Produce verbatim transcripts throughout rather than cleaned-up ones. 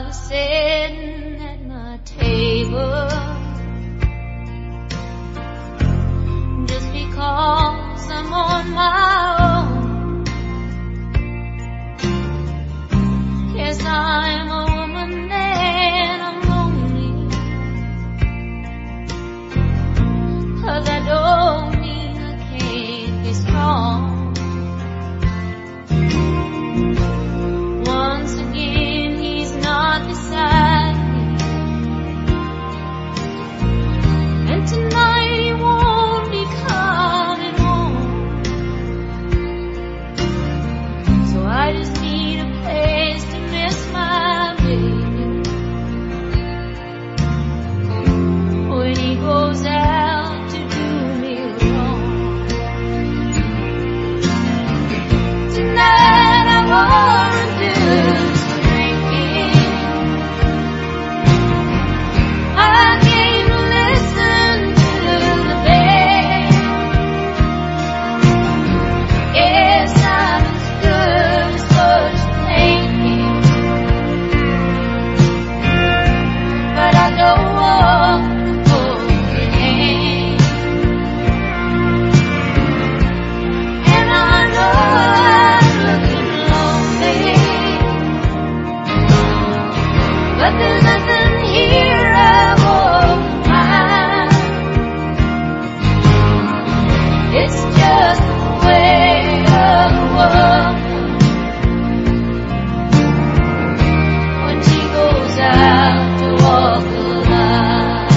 was sitting at my table just because I'm on my own. Yes, I'm a woman and I'm lonely, 'cause I don't mean I can't be strong. Once again, he's not beside me, and tonight he won't be coming home. So I just need a place to miss my baby when he goes out to do me wrong. Tonight I wanna do some drinking. I came to listen to the band. Yes, I'm as good as what you're thinking, but I don't want to hold your hand. And I know I'm looking lonely, but there's nothing here I won't find. It's just the way of a woman when she goes out to walk the line.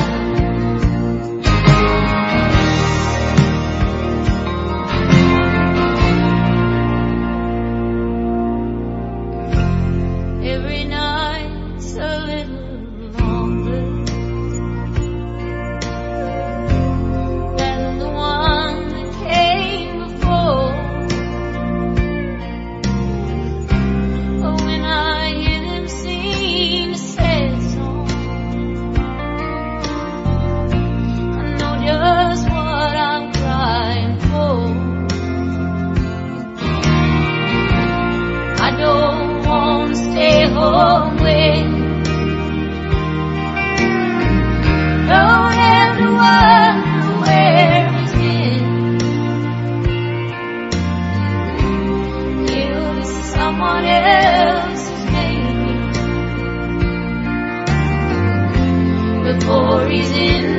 Every night's a little longer than the one that came before. But when I hear them sing a sad song, I know just what I'm crying for. I don't want to stay home with you. Don't have to wonder where he's been. He'll be someone else's baby before he's in